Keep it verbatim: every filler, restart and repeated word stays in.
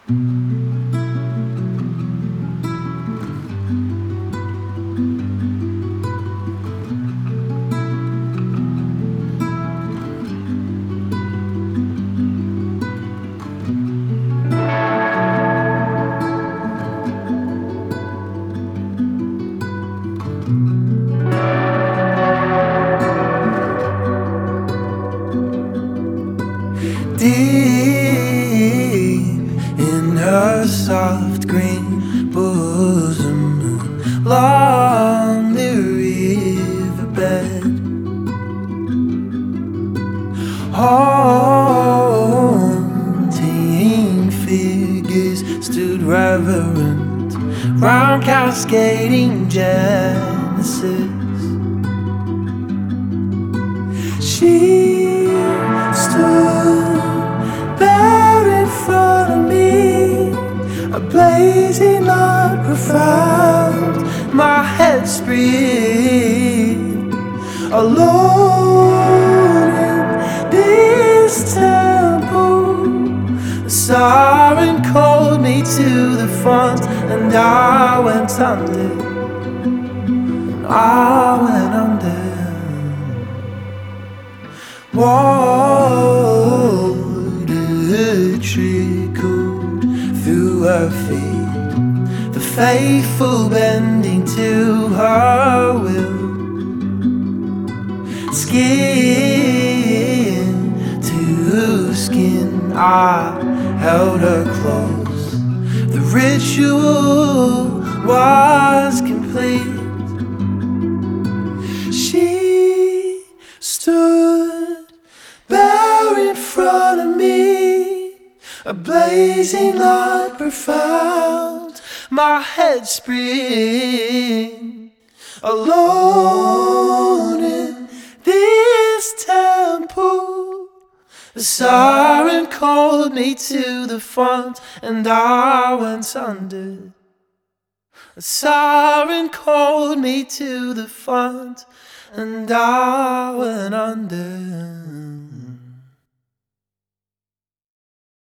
Deep in her soft green bosom, along the riverbed, haunting figures stood reverent round cascading Genesis. She stood there in front of me, a blazing light profound, my head spread, alone in this temple. The siren called me to the front, and I went under, and I went under. Water trickled through her feet, the faithful bending to her will. Skin to skin, I held her close. The ritual was complete. She stood there in front of me, a blazing light profound, my head spread, alone in this temple. The siren called me to the front, and I went under. The siren called me to the front, and I went under.